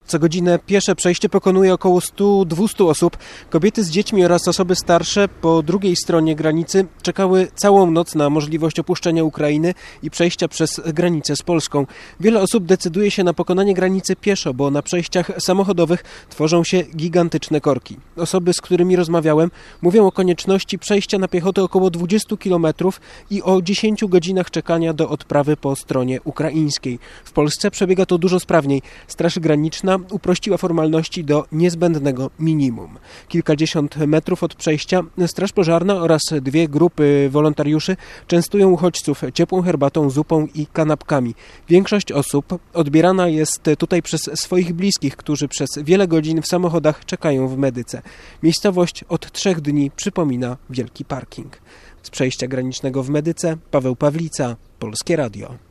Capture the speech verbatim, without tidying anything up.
Co godzinę piesze przejście pokonuje około stu do dwustu osób. Kobiety z dziećmi oraz osoby starsze po drugiej stronie granicy czekały całą noc na możliwość opuszczenia Ukrainy i przejścia przez granicę z Polską. Wiele osób decyduje się na pokonanie granicy pieszo, bo na przejściach samochodowych tworzą się gigantyczne korki. Osoby, z którymi rozmawiałem, mówią o konieczności przejścia na piechotę około dwudziestu kilometrów i o dziesięciu godzinach czekania do odprawy po stronie ukraińskiej. W Polsce przebiega to dużo sprawniej. Straż Graniczna uprościła formalności do niezbędnego minimum. Kilkadziesiąt metrów od przejścia Straż Pożarna oraz dwie grupy wolontariuszy częstują uchodźców ciepłą herbatą, zupą i kanapkami. Większość osób odbierana jest tutaj przez swoich bliskich, którzy przez wiele godzin w samochodach czekają w Medyce. Miejscowość od trzech dni przypomina wielki parking. Z przejścia granicznego w Medyce Paweł Pawlica, Polskie Radio.